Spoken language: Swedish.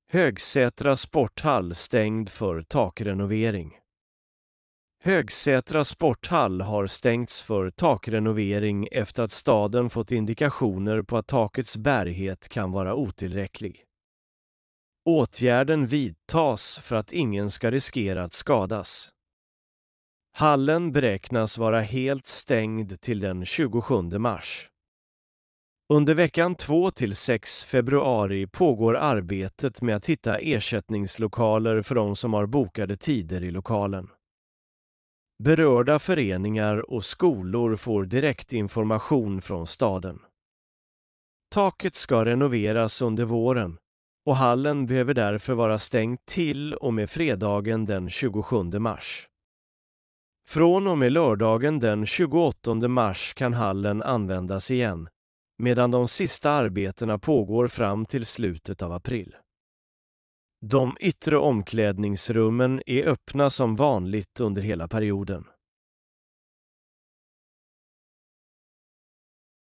Högsätra sporthall stängd för takrenovering. Högsätra sporthall har stängts för takrenovering efter att staden fått indikationer på att takets bärighet kan vara otillräcklig. Åtgärden vidtas för att ingen ska riskera att skadas. Hallen beräknas vara helt stängd till den 27 mars. Under veckan 2-6 februari pågår arbetet med att hitta ersättningslokaler för de som har bokade tider i lokalen. Berörda föreningar och skolor får direktinformation från staden. Taket ska renoveras under våren och hallen behöver därför vara stängd till och med fredagen den 27 mars. Från och med lördagen den 28 mars kan hallen användas igen, medan de sista arbetena pågår fram till slutet av april. De yttre omklädningsrummen är öppna som vanligt under hela perioden.